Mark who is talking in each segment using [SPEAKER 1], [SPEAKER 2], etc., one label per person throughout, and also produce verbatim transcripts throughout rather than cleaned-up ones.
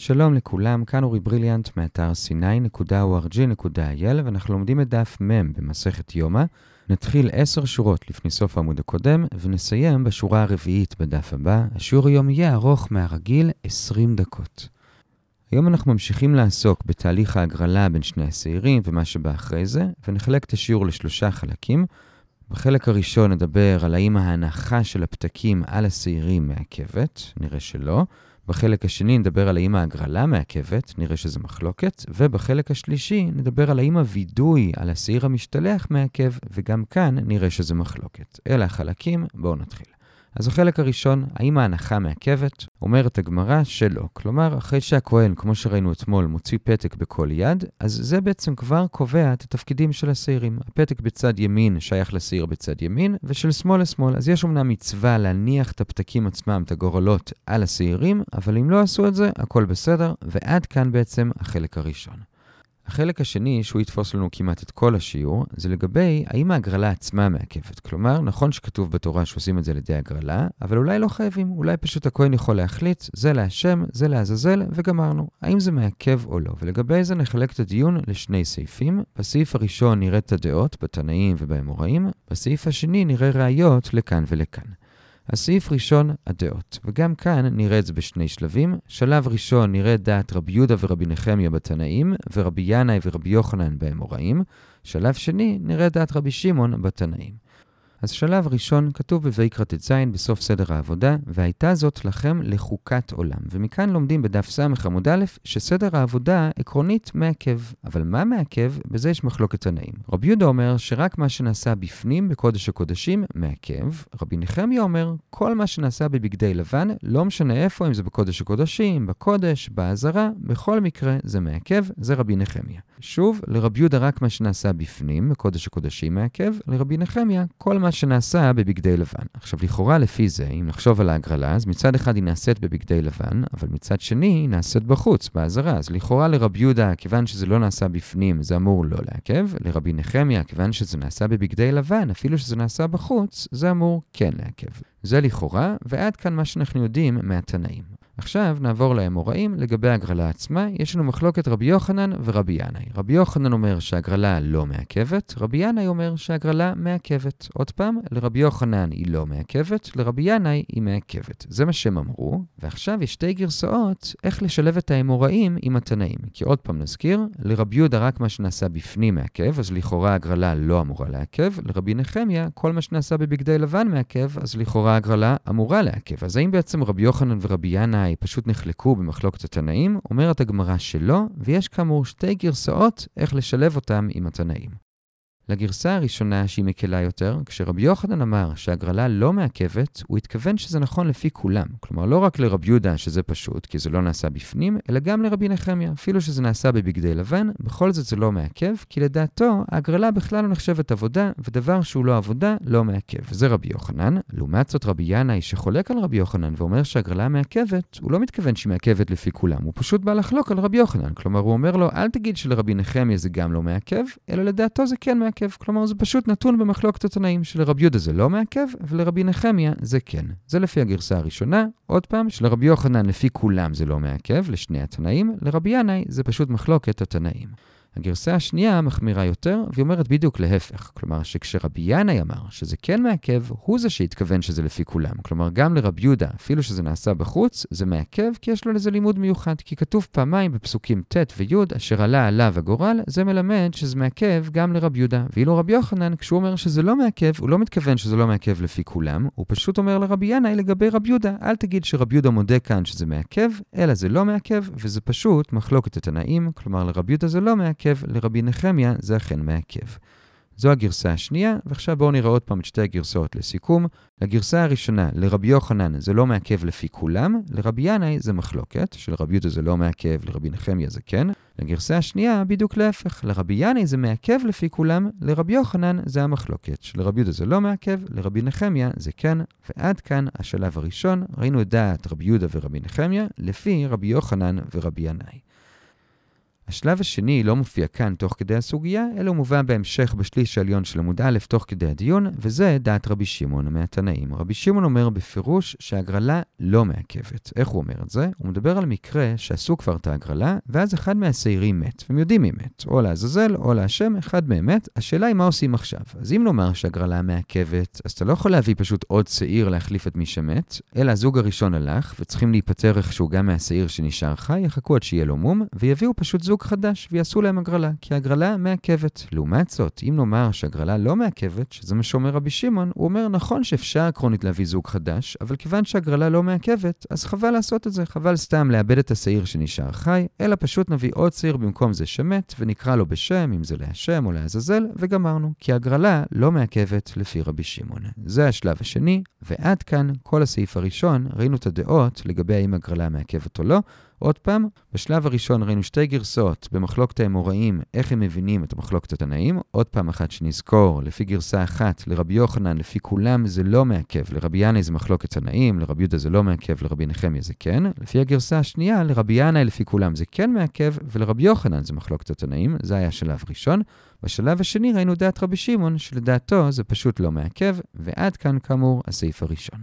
[SPEAKER 1] שלום לכולם, כאן אורי בריליאנט מאתר סיני נקודה או אר ג'י נקודה איי אל ואנחנו לומדים את דף מ' במסכת יומא. נתחיל עשר שורות לפני סוף העמוד הקודם ונסיים בשורה הרביעית בדף הבא. השיעור היום יהיה ארוך מהרגיל עשרים דקות. היום אנחנו ממשיכים לעסוק בתהליך ההגרלה בין שני השעירים ומה שבא אחרי זה, ונחלק את השיעור לשלושה חלקים. בחלק הראשון נדבר על האם ההנחה של הפתקים על השעירים מעכבת, נראה שלא. בחלק השני נדבר על האם ההגרלה מעכבת, נראה שזה מחלוקת, ובחלק השלישי נדבר על האם הווידוי על השעיר המשתלח מעכב, וגם כאן נראה שזה מחלוקת. אלה החלקים, בואו נתחיל. אז החלק הראשון, האם ההנחה מעכבת? אומרת הגמרא שלא. כלומר, אחרי שהכהן, כמו שראינו אתמול, מוציא פתק בכל יד, אז זה בעצם כבר קובע את התפקידים של השעירים. הפתק בצד ימין שייך לשעיר בצד ימין, ושל שמאל לשמאל. אז יש אומנם מצווה להניח את הפתקים עצמם, את הגורלות, על השעירים, אבל אם לא עשו את זה, הכל בסדר, ועד כאן בעצם החלק הראשון. החלק השני, שהוא יתפוס לנו כמעט את כל השיעור, זה לגבי האם ההגרלה עצמה מעכבת. כלומר, נכון שכתוב בתורה שעושים את זה לידי הגרלה, אבל אולי לא חייבים, אולי פשוט הכהן יכול להחליט, זה להשם, זה לעזאזל, וגמרנו. האם זה מעכב או לא? ולגבי זה נחלק את הדיון לשני סעיפים. בסעיף הראשון נראה את הדעות, בתנאים ובאמוראים, בסעיף השני נראה ראיות לכאן ולכאן. הסעיף ראשון, הדעות. וגם כאן נראה את זה בשני שלבים. שלב ראשון נראה דעת רבי יהודה ורבי נחמיה בתנאים, ורבי ינאי ורבי יוחנן באמוראים. שלב שני נראה דעת רבי שמעון בתנאים. אז שלב ראשון כתוב בויקרא ט"ז בסוף סדר העבודה, והייתה זאת לכם לחוקת עולם. ומכאן לומדים בדף ס' עמוד א' שסדר העבודה עקרונית מעכב. אבל מה מעכב? בזה יש מחלוקת תנאים. רבי יהודה אומר שרק מה שנעשה בפנים בקודש הקודשים מעכב. רבי נחמיה אומר כל מה שנעשה בבגדי לבן, לא משנה איפה, אם זה בקודש הקודשים, בקודש, בעזרה, בכל מקרה זה מעכב, זה רבי נחמיה. שוב, לרבי יהודה רק מה שנעשה בפנים בקודש הקודשים מעכב, לרבי נחמיה כל מה שנעשה בבגדי לבן. עכשיו, לכאורה לפי זה, אם נחשוב על ההגרלה, אז מצד אחד היא נעשית בבגדי לבן, אבל מצד שני היא נעשית בחוץ, בעזרה. אז לכאורה לרבי יהודה, כיוון שזה לא נעשה בפנים, זה אמור לא לעכב. לרבי נחמיה, כיוון שזה נעשה בבגדי לבן, אפילו שזה נעשה בחוץ, זה אמור כן לעכב. זה לכאורה, ועד כאן מה שאנחנו יודעים מהתנאים. עכשיו נעבור לאמוראים. לגבי ההגרלה עצמה, יש לנו מחלוקת רבי יוחנן ורבי ינאי. רבי יוחנן אומר שההגרלה לא מעכבת, רבי ינאי אומר שההגרלה מעכבת. עוד פעם, לרבי יוחנן היא לא מעכבת, לרבי ינאי היא מעכבת. זה מה שהם אמרו, ועכשיו יש שתי גרסאות איך לשלב את האמוראים עם התנאים. כי עוד פעם נזכיר, לרבי יהודה רק מה שנעשה בפנים מעכב, אז לכאורה ההגרלה לא אמורה לעכב, לרבי נחמיה כל מה שנעשה בבגדי לבן מעכב, אז לכאורה ההגרלה אמורה לעכב. אז האם בעצם רבי יוחנן ורבי ינאי פשוט נחלקו במחלוקת התנאים? אומרת הגמרא שלא, ויש כאמור שתי גרסאות איך לשלב אותם עם התנאים. לגרסה הראשונה שהיא מקלה יותר, כשרבי יוחנן אמר שההגרלה לא מעכבת, הוא התכוון שזה נכון לפי כולם. כלומר, לא רק לרבי יהודה שזה פשוט, כי זה לא נעשה בפנים, אלא גם לרבי נחמיה. אפילו שזה נעשה בבגדי לבן, בכל זאת זה לא מעכב, כי לדעתו ההגרלה בכלל לא נחשבת עבודה, ודבר שהוא לא עבודה לא מעכב. זה רבי יוחנן. לעומת זאת רבי ינאי שחולק על רבי יוחנן ואומר שההגרלה מעכבת, הוא לא מתכוון שהיא מעכבת לפי כולם, הוא פשוט בא לחלוק על רבי יוחנן. כלומר, הוא אומר לו, אל תגיד שלרבי נחמיה זה גם לא מעכב, אלא לדעתו זה כן מעכב. כלומר, זה פשוט נתון במחלוקת התנאים. שלרבי יהודה זה לא מעכב, ולרבי נחמיה זה כן. זה לפי הגרסה הראשונה. עוד פעם, שלרבי יוחנן לפי כולם זה לא מעכב, לשני התנאים. לרבי ינאי זה פשוט מחלוקת התנאים. הגרסה השנייה מחמירה יותר, והיא אומרת בדיוק להפך. כלומר, שכשרבי ינאי אמר שזה כן מעכב, הוא זה שהתכוון שזה לפי כולם. כלומר, גם לרבי יהודה, אפילו שזה נעשה בחוץ, זה מעכב, כי יש לו לזה לימוד מיוחד. כי כתוב פעמיים בפסוקים ט' וי' אשר עלה עליו הגורל, זה מלמד שזה מעכב גם לרבי יהודה. ואילו רבי יוחנן, כשהוא אומר שזה לא מעכב, הוא לא מתכוון שזה לא מעכב לפי כולם, הוא פשוט אומר לרבי ינאי לגבי רבי יהודה, אל תגיד שרבי יהודה מודה כאן שזה מעכב, אלא זה לא מעכב, וזה פשוט מחלוקת התנאים. כלומר, לרבי יהודה זה לא מעכב, לרבי נחמיה זה אכן מעכב. זו הגרסה השנייה, ועכשיו בואו נראה עוד פעם את שתי הגרסאות לסיכום. לגרסה הראשונה, לרבי יוחנן זה לא מעכב לפי כולם, לרבי ינאי זה מחלוקת, שלרבי יהודה זה לא מעכב, לרבי נחמיה זה כן. לגרסה השנייה, בדיוק להפך, לרבי ינאי זה מעכב לפי כולם, לרבי יוחנן זה המחלוקת, שלרבי יהודה זה לא מעכב, לרבי נחמיה זה כן. ועד כאן השלב הראשון, ראינו את דעת רבי יהודה ורבי נחמיה, לפי רבי יוחנן ורבי ינאי. השלב השני לא מופיע כאן תוך כדי הסוגיה, אלא הוא מובא בהמשך בשליש העליון של עמוד א' תוך כדי הדיון, וזה דעת רבי שמעון מהתנאים. רבי שמעון אומר בפירוש שההגרלה לא מעכבת. איך הוא אומר את זה? הוא מדבר על מקרה שעשו כבר את ההגרלה, ואז אחד מהשעירים מת, והם יודעים מי מת, או לעזאזל או להשם, אחד מהם מת. השאלה היא מה עושים עכשיו. אז אם נאמר שההגרלה מעכבת, אז אתה לא יכול להביא פשוט עוד שעיר להחליף את מי שמת, אלא הזוג הראשון הלך, וצריכים להיפטר איכשהו גם מהשעיר שנשאר חי, יחכו עד שיהיה לו מום, ויביאו פשוט זוג חדש, ויעשו להם הגרלה, כי ההגרלה מעכבת. לעומת זאת, אם נאמר שההגרלה לא מעכבת, שזה מה שאומר רבי שמעון, הוא אומר נכון שאפשר עקרונית להביא זוג חדש, אבל כיוון שההגרלה לא מעכבת, אז חבל לעשות את זה, חבל סתם לאבד את השעיר שנשאר חי, אלא פשוט נביא עוד שעיר במקום זה שמת, ונקרא לו בשם, אם זה להשם או לעזאזל, וגמרנו, כי ההגרלה לא מעכבת לפי רבי שמעון. זה השלב השני, ועד כאן כל הסעיף הראשון, ראינו את הדעות לגבי האם ההגרלה מעכבת או לא. עוד פעם, בשלב הראשון ראינו שתי גרסאות במחלוקת האמוראים, איך הם מבינים את המחלוקת התנאים. עוד פעם אחת שנזכור, לפי גרסה אחת, לרבי יוחנן, לפי כולם זה לא מעכב, לרבי ינאי זה מחלוקת תנאים, לרבי יהודה זה לא מעכב, לרבי נחמיה זה כן. לפי הגרסה השנייה, לרבי ינאי לפי כולם זה כן מעכב, ולרבי יוחנן זה מחלוקת התנאים. זה היה שלב ראשון. בשלב השני ראינו דעת רבי שמעון, שלדעתו זה פשוט לא מעכב, ועד כאן כאמור הסעיף הראשון.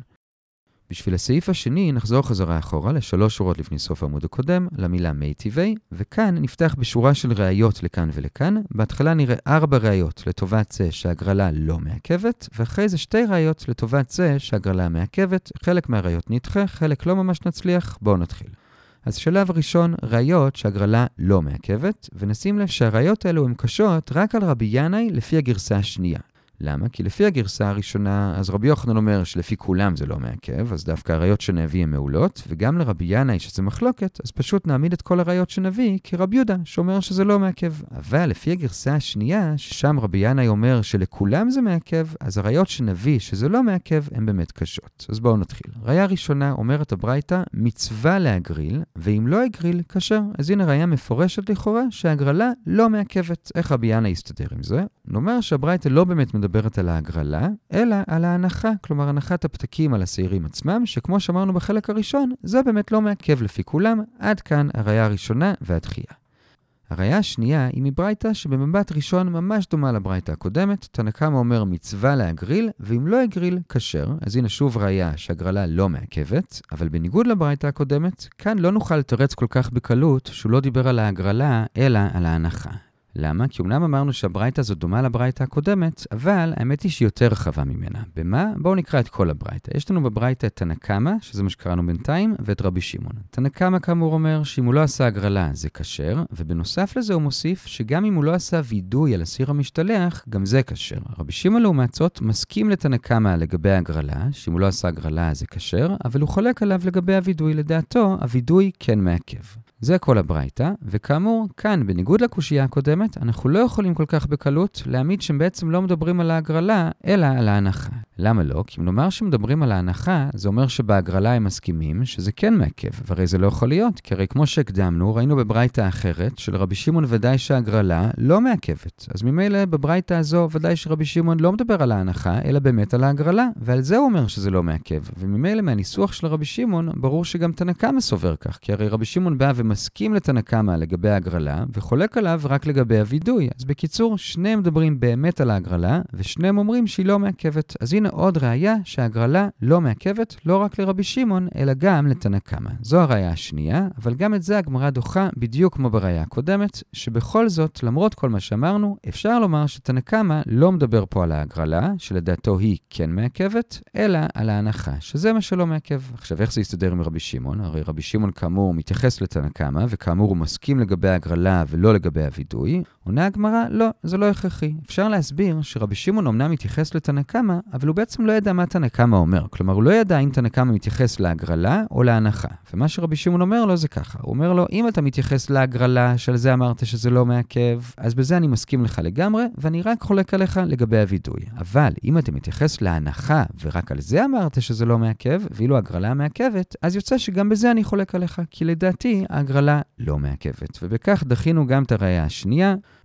[SPEAKER 1] בשביל הסעיף השני נחזור חזרה אחורה לשלוש שורות לפני סוף העמוד הקודם, למילה מיטיבי, וכאן נפתח בשורה של ראיות לכאן ולכאן. בהתחלה נראה ארבע ראיות לטובת זה שההגרלה לא מעכבת, ואחרי זה שתי ראיות לטובת זה שההגרלה מעכבת. חלק מהראיות נדחה, חלק לא ממש נצליח. בואו נתחיל. אז שלב ראשון, ראיות שההגרלה לא מעכבת, ונשים לב שהראיות האלו הן קשות רק על רבי ינאי לפי הגרסה השנייה. למה? כי לפי הגרסה הראשונה, אז רבי יוחנן אומר שלפי כולם זה לא מעכב, אז דווקא הראיות שנביא הן מעולות, וגם לרבי ינאי שזה מחלוקת, אז פשוט נעמיד את כל הראיות שנביא כרבי יהודה, שאומר שזה לא מעכב. אבל לפי הגרסה השנייה, ששם רבי ינאי אומר שלכולם זה מעכב, אז הראיות שנביא שזה לא מעכב הן באמת קשות. אז בואו נתחיל. ראיה ראשונה אומרת הברייתא, מצווה להגריל, ואם לא הגריל, כשר. אז הנה ראיה מפורשת לכאורה שההגרלה לא מעכבת. איך רבי ינאי יסתדר עם זה? נאמר שהברייתא לא באמת מדברת על ההגרלה, אלא על ההנחה, כלומר הנחת הפתקים על השעירים עצמם, שכמו שאמרנו בחלק הראשון, זה באמת לא מעכב לפי כולם. עד כאן הראיה הראשונה והדחייה. הראיה השנייה היא מברייתא שבמבט ראשון ממש דומה לברייתא הקודמת. תנא קמא אומר מצווה להגריל, ואם לא הגריל, כשר. אז הנה שוב ראיה שהגרלה לא מעכבת, אבל בניגוד לברייתא הקודמת, כאן לא נוכל לתרץ כל כך בקלות שהוא לא דיבר על ההגרלה, אלא על ההנחה. למה? כי אמנם אמרנו שהברייתא הזו דומה לברייתא הקודמת, אבל האמת היא שהיא יותר רחבה ממנה. במה? בואו נקרא את כל הברייתא. יש לנו בברייתא את תנא קמא, שזה מה שקראנו בינתיים, ואת רבי שמעון. תנא קמא כאמור אומר שאם הוא לא עשה הגרלה זה כשר, ובנוסף לזה הוא מוסיף שגם אם הוא לא עשה וידוי על הסיר המשתלח, גם זה כשר. רבי שמעון לעומת זאת מסכים לתנא קמא לגבי הגרלה, שאם הוא לא עשה הגרלה זה כשר, אבל הוא חולק עליו לגבי הוידוי. לדעתו, הוידוי כן מעכב. זה כל הברייתא, וכאמור, כאן, בניגוד לקושייה הקודמת, אנחנו לא יכולים כל כך בקלות להעמיד שהם בעצם לא מדברים על ההגרלה, אלא על ההנחה. למה לא? כי אם נאמר שמדברים על ההנחה, זה אומר שבהגרלה הם מסכימים שזה כן מעכב, והרי זה לא יכול להיות, כי הרי כמו שהקדמנו, ראינו בברייתא אחרת, של רבי שמעון ודאי שההגרלה לא מעכבת. אז ממילא בברייתא הזו ודאי שרבי שמעון לא מדבר על ההנחה, אלא באמת על ההגרלה, ועל זה הוא אומר שזה לא מעכב. וממילא מהניסוח של רבי שמעון, ברור שגם תנא קמא סובר כך, כי הרי רבי שמעון בא ומסכים לתנא קמא לגבי ההגרלה, וחולק עליו רק לגבי הוידוי. אז בקיצור, שניהם מדברים באמת על ההגרלה, ושניהם אומרים שהיא לא מעכבת. אז הנה עוד ראיה שההגרלה לא מעכבת, לא רק לרבי שמעון, אלא גם לתנא קמא. זו הראיה השנייה, אבל גם את זה הגמרא דוחה בדיוק כמו בראיה הקודמת, שבכל זאת, למרות כל מה שאמרנו, אפשר לומר שתנא קמא לא מדבר פה על ההגרלה, שלדעתו היא כן מעכבת, אלא על ההנחה, שזה מה שלא מעכב. עכשיו, איך זה יסתדר עם רבי שמעון? הרי רבי שמעון כאמור מתייחס לתנא קמא, וכאמור הוא מסכים לגבי ההגרלה ולא לגבי הוידוי. עונה הגמרא, לא, זה לא הכרחי. אפשר להסביר שרבי שמעון אמנם מתייחס לתנא קמא, אבל הוא בעצם לא ידע מה תנא קמא אומר. כלומר, הוא לא ידע אם תנא קמא מתייחס להגרלה או להנחה. ומה שרבי שמעון אומר לו זה ככה. הוא אומר לו, אם אתה מתייחס להגרלה, שעל זה אמרת שזה לא מעכב, אז בזה אני מסכים לך לגמרי, ואני רק חולק עליך לגבי הוידוי. אבל אם אתה מתייחס להנחה, ורק על זה אמרת שזה לא מעכב, ואילו הגרלה מעכבת, אז יוצא שגם בזה אני חולק עליך, כי לדעתי ההגרלה לא מעכבת. ובכך דחינו גם את הראיה השנייה.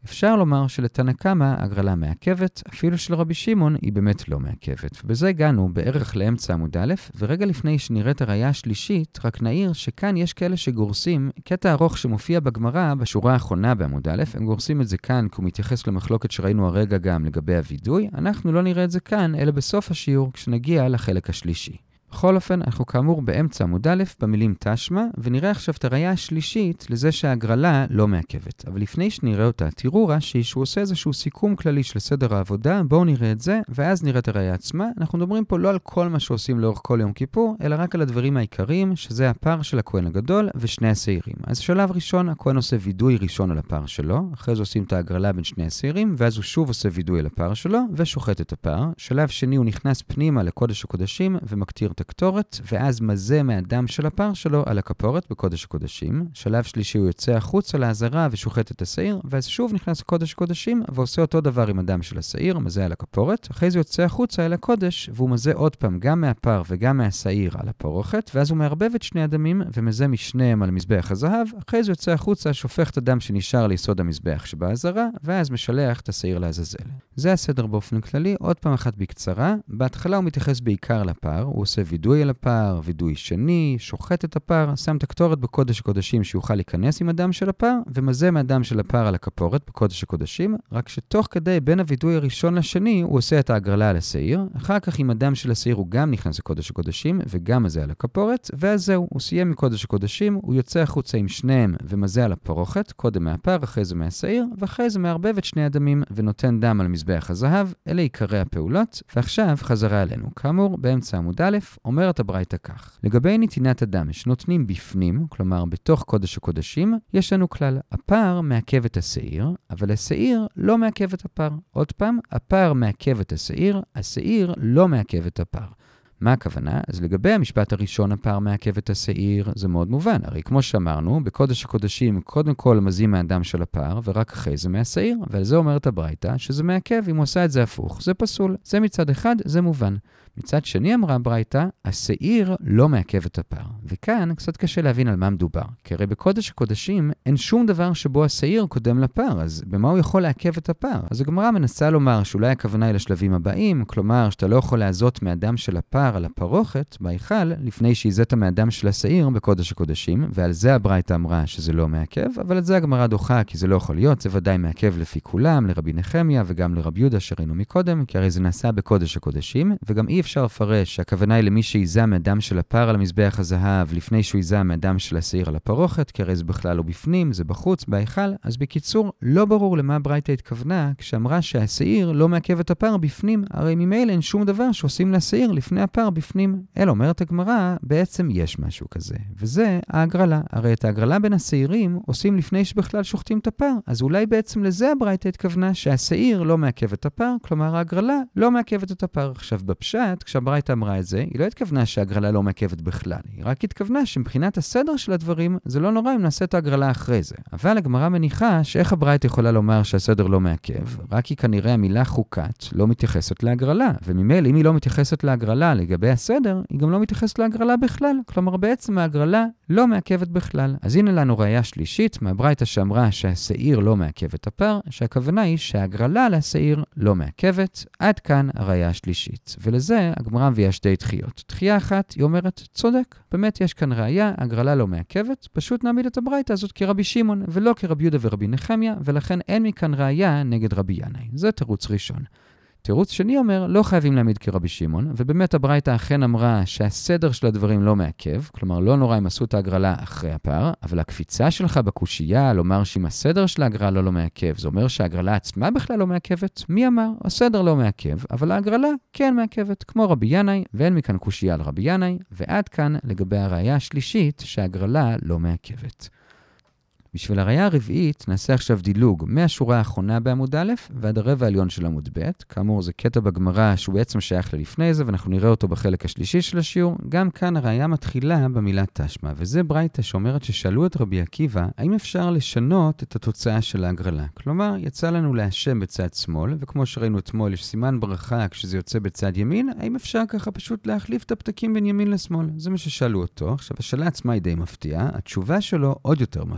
[SPEAKER 1] אפשר לומר שלתנא קמא הגרלה מעכבת, אפילו של רבי שמעון היא באמת לא מעכבת. ובזה הגענו בערך לאמצע עמוד א', ורגע לפני שנראית הראייה השלישית, רק נעיר שכאן יש כאלה שגורסים, קטע ארוך שמופיע בגמרא בשורה האחרונה בעמוד א', הם גורסים את זה כאן כי הוא מתייחס למחלוקת שראינו הרגע גם לגבי הוידוי, אנחנו לא נראה את זה כאן, אלא בסוף השיעור כשנגיע לחלק השלישי. בכל אופן, אנחנו כאמור באמצע עמוד א' במילים תשמע, ונראה עכשיו את הראייה השלישית לזה שההגרלה לא מעכבת. אבל לפני שנראה אותה, תראו רש"י שהוא עושה איזשהו סיכום כללי של סדר העבודה, בואו נראה את זה, ואז נראה את הראייה עצמה. אנחנו מדברים פה לא על כל מה שעושים לאורך כל יום כיפור, אלא רק על הדברים העיקריים, שזה הפר של הכהן הגדול ושני השעירים. אז שלב ראשון, הכהן עושה וידוי ראשון על הפר שלו, אחרי זה עושים את ההגרלה בין שני השעירים, ואז הוא שוב עושה וידוי על הפר שלו ושוחט את הפר. שלב שני, הוא נכנס פנימה לקודש הקודשים ומקטיר את הקטורת, ואז מזה מהדם של הפר שלו על הכפורת בקודש הקודשים. שלב שלישי הוא יוצא החוץ על העזרה ושוחט את השעיר, ואז שוב נכנס לקודש הקודשים ועושה אותו דבר עם הדם של השעיר, מזה על הכפורת. אחרי זה יוצא החוצה אל הקודש, והוא מזה עוד פעם גם מהפר וגם מהשעיר על הפרוכת, ואז הוא מערבב את שני הדמים ומזה משניהם על מזבח הזהב. אחרי זה יוצא החוצה, שופך את הדם שנשאר ליסוד המזבח שבעזרה, ואז משלח את השעיר לעזאזל. זה הסדר באופן כללי. עוד פעם אחת בקצרה. בהתחלה הוא מתייחס בעיקר לפר, הוא עושה וידוי על הפר, וידוי שני, שוחט את הפר, שם את הקטורת בקודש הקודשים שיוכל להיכנס עם הדם של הפר, ומזה מהדם של הפר על הכפורת בקודש הקודשים, רק שתוך כדי בין הוידוי הראשון לשני הוא עושה את ההגרלה על השעיר, אחר כך עם הדם של השעיר הוא גם נכנס לקודש הקודשים וגם מזה על הכפורת, ואז זהו, הוא סיים מקודש הקודשים, הוא יוצא החוצה עם שניהם ומזה על הפרוכת, קודם מהפר, אחרי זה מהשעיר, ואחרי זה מערבב את שני הדמים ונותן דם על מזבח הזהב. אלה עיקרי הפעולות, ועכשיו חזרה אלינו. כאמור, באמצע עמוד א', אומרת הברייתא כך: לגבי נתינת הדם שנותנים בפנים, כלומר בתוך קודש הקודשים, יש לנו כלל, הפר מעכב את השעיר, אבל השעיר לא מעכב את הפר. עוד פעם, הפר מעכב את השעיר, השעיר לא מעכב את הפר. מה הכוונה? אז לגבי המשפט הראשון, הפר מעכב את השעיר, זה מאוד מובן. הרי כמו שאמרנו, בקודש הקודשים קודם כל מזים מהדם של הפר, ורק אחרי זה מהשעיר. ועל זה אומרת הברייתא שזה מעכב, אם הוא עושה את זה הפוך, זה פסול. זה מצד אחד, זה מובן. מצד שני אמרה הברייתא, השעיר לא מעכב את הפר. וכאן קצת קשה להבין על מה מדובר. כי הרי בקודש הקודשים אין שום דבר שבו השעיר קודם לפר, אז במה הוא יכול לעכב את הפר? אז הגמרא מנסה לומר שאולי הכוונה היא לשלבים הבאים, כלומר שאתה לא יכול לעזות מהדם של הפר על הפרוכת, בהיכל, לפני שהזית מהדם של השעיר בקודש הקודשים, ועל זה הברייתא אמרה שזה לא מעכב, אבל את זה הגמרא דוחה, כי זה לא יכול להיות, זה ודאי מעכב לפי כולם, לרבי נחמיה וגם לרבי יהודה שראינו מקודם, כי הרי זה נעשה בקודש הקודשים, וגם אי אפשר לפרש שהכוונה היא למי שיזה מהדם של הפר על המזבח הזהב לפני שהוא יזה מהדם של השעיר על הפרוכת, כי הרי זה בכלל לא בפנים, זה בחוץ, בהיכל. אז בקיצור, לא ברור למה הברייתא התכוונה כשאמרה שהשעיר לא מעכב את הפר בפנים, הרי ממילא אין שום דבר שעושים לשעיר לפני הפר בפנים. אלא אומרת הגמרא, בעצם יש משהו כזה, וזה ההגרלה. הרי את ההגרלה בין השעירים עושים לפני שבכלל שוחטים את הפר, אז אולי בעצם לזה הברייתא התכוונה שהשעיר לא מעכב את הפר, כלומר ההגרלה לא מעכבת את הפר. עכשיו בפשט, כשהברייתא אמרה את זה, היא לא התכוונה שההגרלה לא מעכבת בכלל, היא רק התכוונה שמבחינת הסדר של הדברים זה לא נורא אם נעשה את ההגרלה אחרי זה. אבל הגמרא מניחה שאיך הברייתא יכולה לומר שהסדר לא מעכב, רק כי כנראה המילה חוקת לא מתייחסת להגרלה, וממילא אם היא לא מתייחסת להגרלה לגבי הסדר, היא גם לא מתייחסת להגרלה בכלל, כלומר בעצם ההגרלה לא מעכבת בכלל. אז הנה לנו ראייה שלישית מהברייתא שאמרה שהשעיר לא מעכב את הפר, שהכוונה היא שההגרלה לשעיר לא מעכבת. עד כאן הראייה השלישית, ולזה הגמרא מביאה שתי דחיות. דחייה אחת, היא אומרת, צודק, באמת יש כאן ראייה, הגרלה לא מעכבת, פשוט נעמיד את הברייתא הזאת כרבי שמעון, ולא כרבי יהודה ורבי נחמיה, ולכן אין מכאן ראייה נגד רבי ינאי. זה תירוץ ראשון. תירוץ שני אומר, לא חייבים להעמיד כרבי שמעון, ובאמת הברייתא אכן אמרה שהסדר של הדברים לא מעכב, כלומר לא נורא אם עשו את ההגרלה אחרי הפר, אבל הקפיצה שלך בקושייה, לומר שאם הסדר של ההגרלה לא מעכב, זה אומר שההגרלה עצמה בכלל לא מעכבת. מי אמר? הסדר לא מעכב, אבל ההגרלה כן מעכבת, כמו רבי ינאי, ואין מכאן קושייה על רבי ינאי, ועד כאן לגבי הראייה השלישית שההגרלה לא מעכבת. בשביל הראייה הרביעית נעשה עכשיו דילוג מהשורה האחרונה בעמוד א' ועד הרבע העליון של עמוד ב'. כאמור זה קטע בגמרא שהוא בעצם שייך ללפני זה, ואנחנו נראה אותו בחלק השלישי של השיעור. גם כאן הראייה מתחילה במילה תשמע, וזה ברייתא שאומרת ששאלו את רבי עקיבא האם אפשר לשנות את התוצאה של ההגרלה. כלומר, יצא לנו להשם בצד שמאל, וכמו שראינו אתמול יש סימן ברכה כשזה יוצא בצד ימין, האם אפשר ככה פשוט להחליף את הפתקים בין ימין לשמאל? זה מה ששאלו אותו. עכשיו השאלה עצמה היא די מפתיעה, התשובה שלו עוד יותר מפתיעה.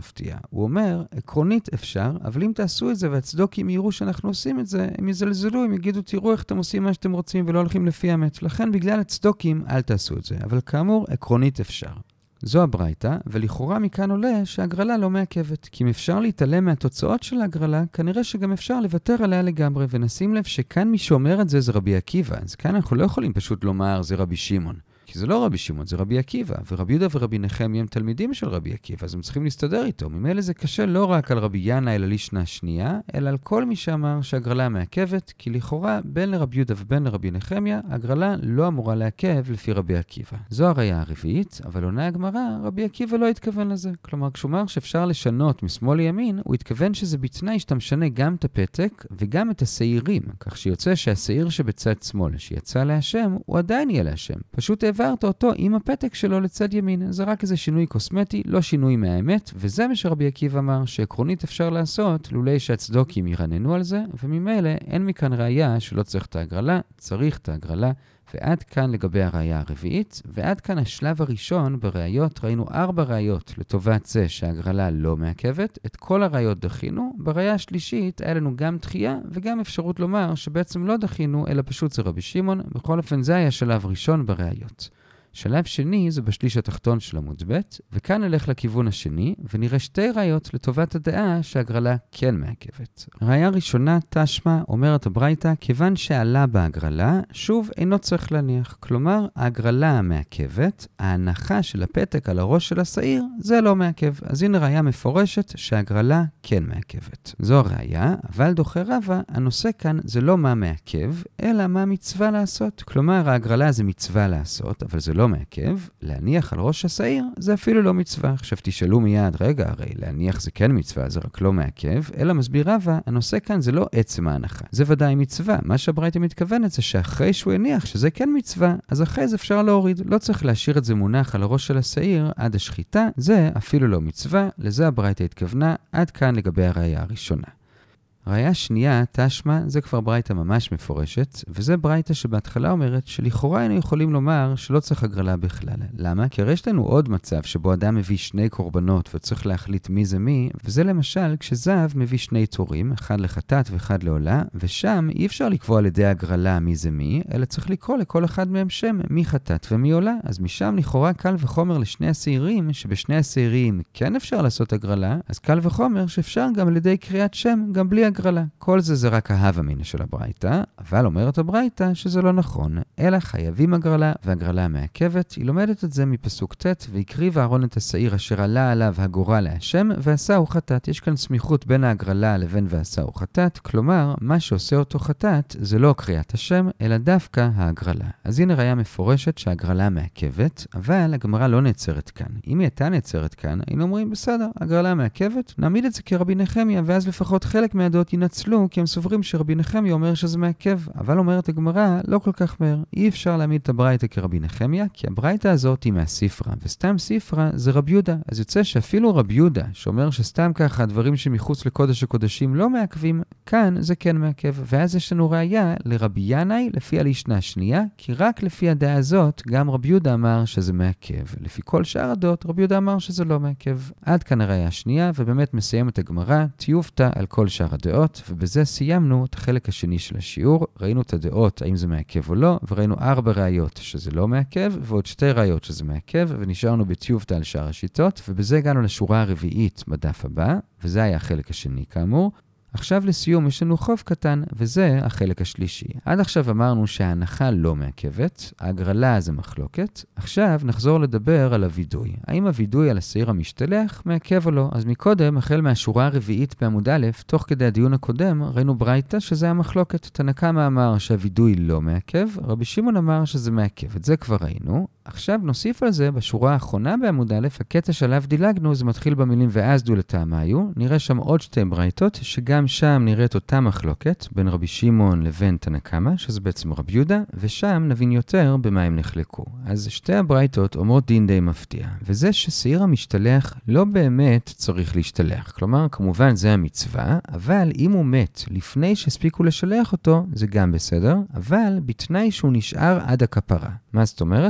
[SPEAKER 1] הוא אומר, עקרונית אפשר, אבל אם תעשו את זה והצדוקים יראו שאנחנו עושים את זה, הם יזלזלו, הם יגידו, תראו איך אתם עושים מה שאתם רוצים ולא הולכים לפי האמת. לכן בגלל הצדוקים אל תעשו את זה. אבל כאמור, עקרונית אפשר. זו הברייתא, ולכאורה מכאן עולה שהגרלה לא מעכבת. כי אם אפשר להתעלם מהתוצאות של הגרלה, כנראה שגם אפשר לוותר עליה לגמרי, ונשים לב שכאן מי שאומר את זה זה רבי עקיבא. אז כאן אנחנו לא יכולים פשוט לומר זה רבי שמעון. כי זה לא רבי שמעון, זה רבי עקיבא. ורבי יהודה ורבי נחמיה הם תלמידים של רבי עקיבא, אז הם צריכים להסתדר איתו. ממילא זה קשה לא רק על רבי ינאי אלא לישנה שנייה, אלא על כל מי שאמר שהגרלה מעכבת, כי לכאורה בין לרבי יהודה ובין לרבי נחמיה, הגרלה לא אמורה לעכב לפי רבי עקיבא. זו הראיה הרביעית, אבל עונה הגמרא, רבי עקיבא לא התכוון לזה. כלומר, כשאומר שאפשר לשנות משמאל לימין, הוא התכוון שזה בתנאי שאתה משנה גם את הפתק וגם את השעירים, כך שיוצא שהשעיר שבצד שמאל שיצא להשם, הוא עדיין יהיה להשם. פשוט העברת אותו עם הפתק שלו לצד ימין. זה רק איזה שינוי קוסמטי, לא שינוי מהאמת, וזה מה שרבי עקיבא אמר, שעקרונית אפשר לעשות, לולי שהצדוקים ירננו על זה, וממילא אין מכאן ראיה שלא צריך את ההגרלה, צריך את ההגרלה, ועד כאן לגבי הראיה הרביעית, ועד כאן השלב הראשון בראיות, ראינו ארבע ראיות לטובת זה שההגרלה לא מעכבת, את כל הראיות דחינו, בראיה השלישית היה לנו גם דחייה וגם אפשרות לומר שבעצם לא דחינו, אלא פשוט זה רבי שמעון, בכל אופן זה היה שלב ראשון בראיות. שלב שני זה בשליש התחתון של עמוד ב', וכאן נלך לכיוון השני, ונראה שתי ראיות לטובת הדעה שההגרלה כן מעכבת. ראיה ראשונה, תשמע, אומרת הברייתא, כיוון שעלה בהגרלה, שוב אינו צריך להניח. כלומר, ההגרלה המעכבת, ההנחה של הפתק על הראש של השעיר, זה לא מעכב. אז הנה ראיה מפורשת שההגרלה כן מעכבת. זו הראיה, אבל דוחה רבה, הנושא כאן זה לא מה מעכב, אלא מה מצווה לעשות. כלומר, ההגרלה זה מצווה לעשות, אבל זה לא מעכב, להניח על ראש השעיר זה אפילו לא מצווה. עכשיו תשאלו מיד, רגע, הרי להניח זה כן מצווה, זה רק לא מעכב, אלא מסביר רבא, הנושא כאן זה לא עצם ההנחה. זה ודאי מצווה. מה שהברייתא מתכוונת זה שאחרי שהוא הניח שזה כן מצווה, אז אחרי זה אפשר להוריד. לא צריך להשאיר את זה מונח על הראש של השעיר עד השחיטה, זה אפילו לא מצווה. לזה הברייתא התכוונה. עד כאן לגבי הראיה הראשונה. ראיה שנייה, תשמע, זה כבר ברייתא ממש מפורשת, וזה ברייתא שבהתחלה אומרת שלכאורה היינו יכולים לומר שלא צריך הגרלה בכלל. למה? כי הרי יש לנו עוד מצב שבו אדם מביא שני קורבנות וצריך להחליט מי זה מי, וזה למשל כשזב מביא שני תורים, אחד לחטאת ואחד לעולה, ושם אי אפשר לקבוע על ידי הגרלה מי זה מי, אלא צריך לקרוא לכל אחד מהם שם, מי חטאת ומי עולה. אז משם לכאורה קל וחומר לשני השעירים, שבשני השעירים כן אפשר לעשות הגרלה, אז קל וחומר שאפשר גם על ידי קריאת שם, גם בלי הגרלה. כל זה זה רק ההווה מינא של הברייתא, אבל אומרת הברייתא שזה לא נכון, אלא חייבים הגרלה, והגרלה מעכבת. היא לומדת את זה מפסוק ט', והקריב אהרון את השעיר אשר עלה עליו הגורל להשם, ועשהו חטאת. יש כאן סמיכות בין ההגרלה לבין ועשהו חטאת, כלומר, מה שעושה אותו חטאת זה לא קריאת השם, אלא דווקא ההגרלה. אז הנה ראיה מפורשת שההגרלה מעכבת, אבל הגמרא לא נעצרת כאן. אם היא הייתה נעצרת כאן, היינו אומרים, בסדר, הגרלה מעכבת, נעמיד את זה כרבי נחמיה, ואז לפחות חלק מהדעות ינצלו, כי הם סוברים שרבי נחמיה אומר שזה מעכב. אבל אומרת הגמרא, לא כל כך מהר. אי אפשר להעמיד את הברייתא כרבי נחמיה, כי הברייתא הזאת היא מהספרה, וסתם ספרה זה רבי יהודה. אז יוצא שאפילו רבי יהודה, שאומר שסתם ככה הדברים שמחוץ לקודש הקודשים לא מעכבים, כאן זה כן מעכב. ואז יש לנו ראיה לרבי ינאי לפי הלישנה השנייה, כי רק לפי הדעה הזאת, גם רבי יהודה אמר שזה מעכב. לפי כל שאר הדעות, רבי יהודה אמר שזה לא מעכב. עד כאן הראיה השנייה, ובאמת מסיים את הגמרא, תיובתא על כל שאר הדעות, ובזה סיימנו את החלק השני של השיעור. ראינו את הדעות, האם זה מעכב או לא, וראינו ארבע ראיות שזה לא מעכב, ועוד שתי ראיות שזה מעכב, ונשארנו בתיובתא על שאר השיטות, ובזה הגענו לשורה הרביעית בדף הבא, וזה היה החלק השני כאמור. עכשיו לסיום יש לנו חוב קטן, וזה החלק השלישי. עד עכשיו אמרנו שההנחה לא מעכבת, ההגרלה זה מחלוקת. עכשיו נחזור לדבר על הוידוי. האם הוידוי על השעיר המשתלח מעכב או לא? אז מקודם, החל מהשורה הרביעית בעמוד א', תוך כדי הדיון הקודם, ראינו ברייתא שזה המחלוקת. תנא קמא אמר שהוידוי לא מעכב, רבי שמעון אמר שזה מעכב. את זה כבר ראינו. עכשיו נוסיף על זה בשורה האחרונה בעמוד א', הקטע שעליו דילגנו, זה מתחיל במילים ואז דו לטעמה היו. נראה שם עוד שתי ברייתות, שגם שם נראית אותה מחלוקת בין רבי שמעון לבין תנא קמא, שזה בעצם רבי יהודה, ושם נבין יותר במה הם נחלקו. אז שתי הברייתות אומרות דין די מפתיע, וזה ששעיר המשתלח לא באמת צריך להשתלח. כלומר, כמובן זה המצווה, אבל אם הוא מת לפני שהספיקו לשלח אותו, זה גם בסדר, אבל בתנאי שהוא נשאר עד הכפרה. מה זאת אומרת? בואו נראה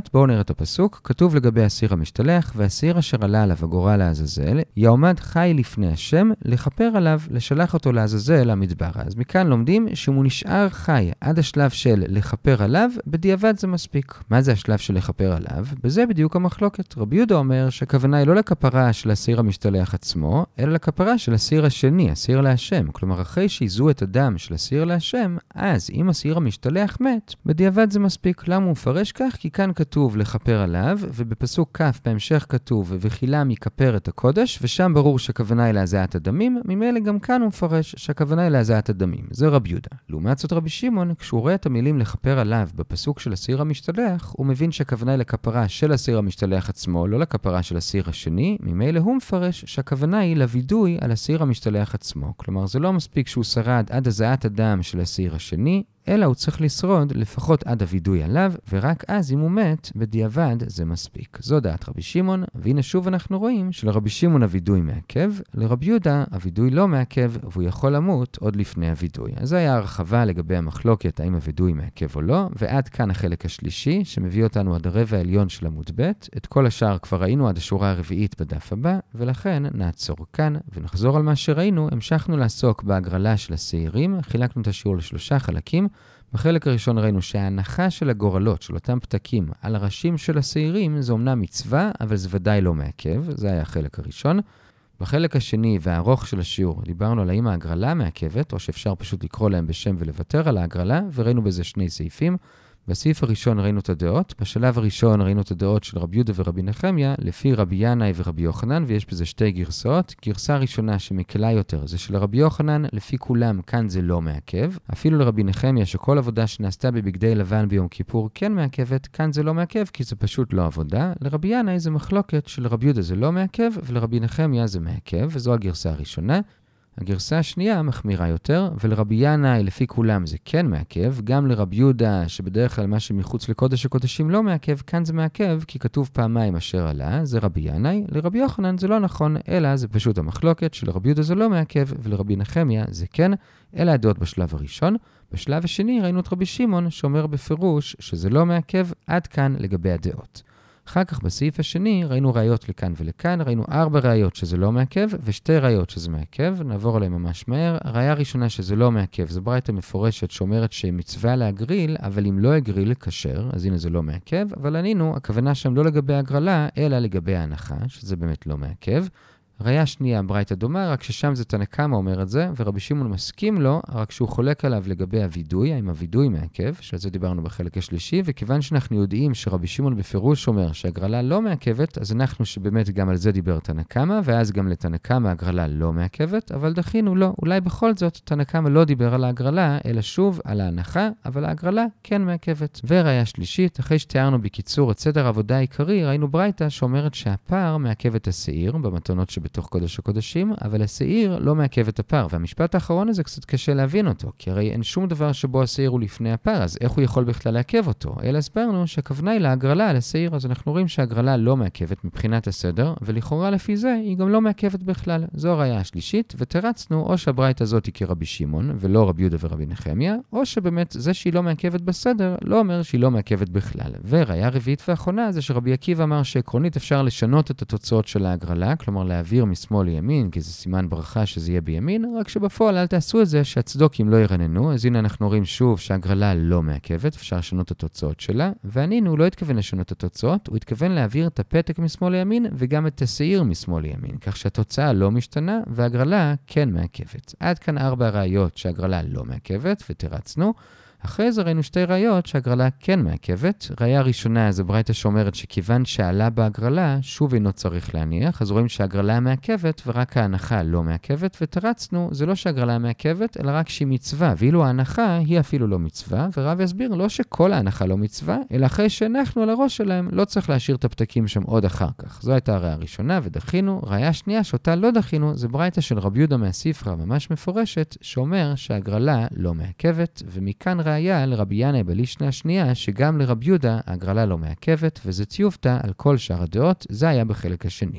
[SPEAKER 1] את הפסוק, כתוב לגבי הסיר המשתלח, והסיר אשר עלה עליו הגורל לעזאזל, יעמד חי לפני השם, לכפר עליו, לשלח אותו לעזאזל המדבר. אז מכאן לומדים שאם הוא נשאר חי עד השלב של לכפר עליו, בדיעבד זה מספיק. מה זה השלב של לכפר עליו? בזה בדיוק המחלוקת. רבי יהודה אומר שהכוונה היא לא לכפרה של הסיר המשתלח עצמו, אלא לכפרה של הסיר השני, הסיר להשם. כלומר, אחרי שיזו את הדם של הסיר להשם, אז אם הסיר המשתלח מת, בדיעבד זה מספיק. למה הוא מפרש כך? כי כאן כתוב לכפר עליו, ובפסוק כ' בהמשך כתוב וכילם יכפר את הקודש, ושם ברור שהכוונה היא להזעת הדמים, ממילא גם כאן הוא מפרש שהכוונה היא להזעת הדמים. זה רבי יהודה. לעומת זאת רבי שמעון, כשהוא רואה את המילים לכפר עליו בפסוק של הסיר המשתלח, הוא מבין שהכוונה היא לכפרה של הסיר המשתלח עצמו, לא לכפרה של הסיר השני, ממילא הוא מפרש שהכוונה היא לוידוי על הסיר המשתלח עצמו. כלומר, זה לא מספיק שהוא שרד עד הזעת הדם של הסיר השני, אלא הוא צריך לשרוד לפחות עד הוידוי עליו, ורק אז אם הוא מת, בדיעבד זה מספיק. זו דעת רבי שמעון, והנה שוב אנחנו רואים שלרבי שמעון הוידוי מעכב, לרבי יהודה הוידוי לא מעכב, והוא יכול למות עוד לפני הוידוי. אז זו היה הרחבה לגבי המחלוקת, האם הוידוי מעכב או לא, ועד כאן החלק השלישי, שמביא אותנו עד הרבע העליון של עמוד ב'. את כל השאר כבר ראינו עד השורה הרביעית בדף הבא, ולכן נעצור כאן, ונחזור על מה שראינו. המשכנו לעסוק בהגרלה של השעירים, חילקנו את השיעור לשלושה חלקים. בחלק הראשון ראינו שההנחה של הגורלות, של אותם פתקים, על הראשים של השעירים, זה אומנם מצווה, אבל זה ודאי לא מעכב. זה היה החלק הראשון. בחלק השני והארוך של השיעור, דיברנו על האם ההגרלה מעכבת, או שאפשר פשוט לקרוא להם בשם ולוותר על ההגרלה, וראינו בזה שני סעיפים. בסעיף הראשון ראינו את הדעות, בשלב הראשון ראינו את הדעות של רבי יהודה ורבי נחמיה, לפי רבי ינאי ורבי יוחנן, ויש בזה שתי גרסאות. גרסה ראשונה שמקלה יותר זה של רבי יוחנן, לפי כולם כאן זה לא מעכב. אפילו לרבי נחמיה שכל עבודה שנעשתה בבגדי לבן ביום כיפור כן מעכבת, כאן זה לא מעכב כי זה פשוט לא עבודה. לרבי ינאי זה מחלוקת, של רבי יהודה זה לא מעכב, ולרבי נחמיה זה מעכב, וזו הגרסה הראשונה. הגרסה השנייה מחמירה יותר, ולרבי ינאי לפי כולם זה כן מעכב, גם לרבי יהודה שבדרך כלל מה שמחוץ לקודש הקודשים לא מעכב, כאן זה מעכב כי כתוב פעמיים אשר עלה, זה רבי ינאי. לרבי יוחנן זה לא נכון, אלא זה פשוט המחלוקת, שלרבי יהודה זה לא מעכב, ולרבי נחמיה זה כן, אלה הדעות בשלב הראשון. בשלב השני ראינו את רבי שמעון שאומר בפירוש שזה לא מעכב, עד כאן לגבי הדעות. אחר כך בסעיף השני ראינו ראיות לכאן ולכאן, ראינו ארבע ראיות שזה לא מעכב ושתי ראיות שזה מעכב, נעבור עליהם ממש מהר. הראיה הראשונה שזה לא מעכב, זו ברייתא מפורשת שאומרת שמצווה להגריל, אבל אם לא הגריל כשר, אז הנה זה לא מעכב, אבל ענינו, הכוונה שם לא לגבי הגרלה, אלא לגבי ההנחה, שזה באמת לא מעכב. ראיה שנייה, ברייתא דומה, רק ששם זה תנא קמא אומר את זה, ורבי שמעון מסכים לו, רק שהוא חולק עליו לגבי הוידוי, האם הוידוי מעכב, שעל זה דיברנו בחלק השלישי, וכיוון שאנחנו יודעים שרבי שמעון בפירוש אומר שהגרלה לא מעכבת, אז אנחנו שבאמת גם על זה דיבר תנא קמא, ואז גם לתנא קמא הגרלה לא מעכבת, אבל דחינו לא, אולי בכל זאת תנא קמא לא דיבר על ההגרלה, אלא שוב על ההנחה, אבל ההגרלה כן מעכבת. וראיה שלישית, אחרי שתיארנו בקיצור את סדר העבודה העיקרי, ראינו ברייתא שאומרת שהפר מעכב את השעיר במתנות בתוך קודש הקודשים, אבל השעיר לא מעכב את הפר, והמשפט האחרון הזה קצת קשה להבין אותו, כי הרי אין שום דבר שבו השעיר הוא לפני הפר, אז איך הוא יכול בכלל לעכב אותו? אלא הסברנו שהכוונה היא להגרלה על השעיר, אז אנחנו רואים שההגרלה לא מעכבת מבחינת הסדר, ולכאורה לפי זה היא גם לא מעכבת בכלל. זו הראיה השלישית, ותרצנו או שהברייתא הזאת היא כרבי שמעון, ולא רבי יהודה ורבי נחמיה, או שבאמת זה שהיא לא מעכבת בסדר, לא אומר שהיא לא מעכבת בכלל. וראיה רביעית ואחרונה זה שרבי עקיבא אמר שעקרונית אפשר לשנות את התוצאות של ההגרלה, כלומר להעביר משמאל לימין, כי זה סימן ברכה שזה יהיה בימין, רק שבפועל אל תעשו את זה שהצדוקים לא ירננו. אז הנה אנחנו רואים שוב שההגרלה לא מעכבת, אפשר לשנות את התוצאות שלה, וענינו הוא לא התכוון לשנות את התוצאות, הוא התכוון להעביר את הפתק משמאל לימין וגם את השעיר משמאל לימין, כך שהתוצאה לא משתנה וההגרלה כן מעכבת. עד כאן ארבע ראיות שההגרלה לא מעכבת, ותרצנו. אחרי זה ראינו שתי ראיות שההגרלה כן מעכבת. ראיה ראשונה זה ברייתא שאומרת שכיוון שעלה בהגרלה, שוב אינו צריך להניח, אז רואים שההגרלה מעכבת ורק ההנחה לא מעכבת, ותרצנו, זה לא שההגרלה מעכבת, אלא רק שהיא מצווה, ואילו ההנחה היא אפילו לא מצווה, ורב יסביר לא שכל ההנחה לא מצווה, אלא אחרי שהנחנו על הראש שלהם, לא צריך להשאיר את הפתקים שם עוד אחר כך. זו הייתה הראיה הראשונה ודחינו. ראיה שנייה שאותה לא דחינו, זה ברייתא של רבי יהודה מהספרא ממש מפורשת, שאומר שההגרלה לא מעכבת, ומכאן ראיה לרבי ינאי בלישנה השנייה, שגם לרבי יהודה ההגרלה לא מעכבת, וזה טיובתא על כל שאר הדעות. זה היה בחלק השני.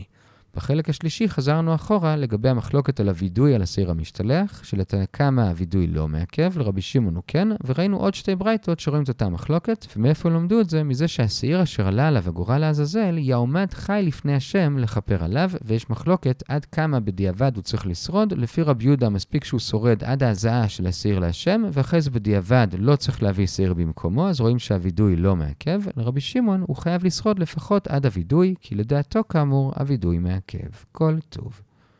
[SPEAKER 1] בחלק השלישי חזרנו אחורה לגבי המחלוקת על הוידוי על השעיר המשתלח, שלתנא קמא הוידוי לא מעכב, לרבי שמעון הוא כן, וראינו עוד שתי ברייתות שרואים את אותה מחלוקת, ומאיפה למדו את זה? מזה שהשעיר אשר עלה עליו הגורל לעזאזל, יעומד חי לפני השם לכפר עליו, ויש מחלוקת עד כמה בדיעבד הוא צריך לשרוד, לפי רבי יהודה מספיק שהוא שורד עד ההזעה של השעיר להשם, ואחרי זה בדיעבד לא צריך להביא שעיר במקומו, אז רואים שהוידוי לא מעכב. לרבי שמעון הוא חייב לשרוד לפחות עד הוידוי, כי לדעתו כאמור הוידוי מעכב. כל טוב.